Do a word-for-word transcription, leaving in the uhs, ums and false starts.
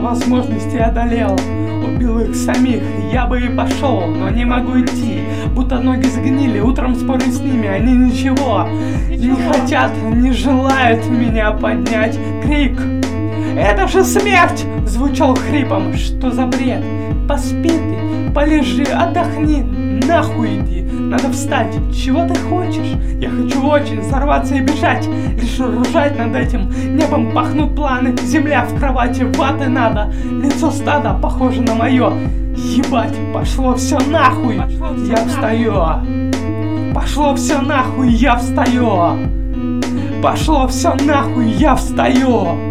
возможностей одолел. Убил их самих, я бы и пошел, но не могу идти, будто ноги сгнили, утром спорить с ними, они ничего не хотят, не желают меня поднять. Крик: «Это же смерть!» звучал хрипом. Что за бред? Поспи ты, полежи, отдохни, нахуй иди. Надо встать. Чего ты хочешь? Я хочу очень сорваться и бежать, лишь ржать над этим небом пахнут планы. Земля в кровати, ваты надо, лицо стада похоже на мое. Ебать, пошло все нахуй, я встаю. Пошло все нахуй, я встаю. Пошло все нахуй, я встаю.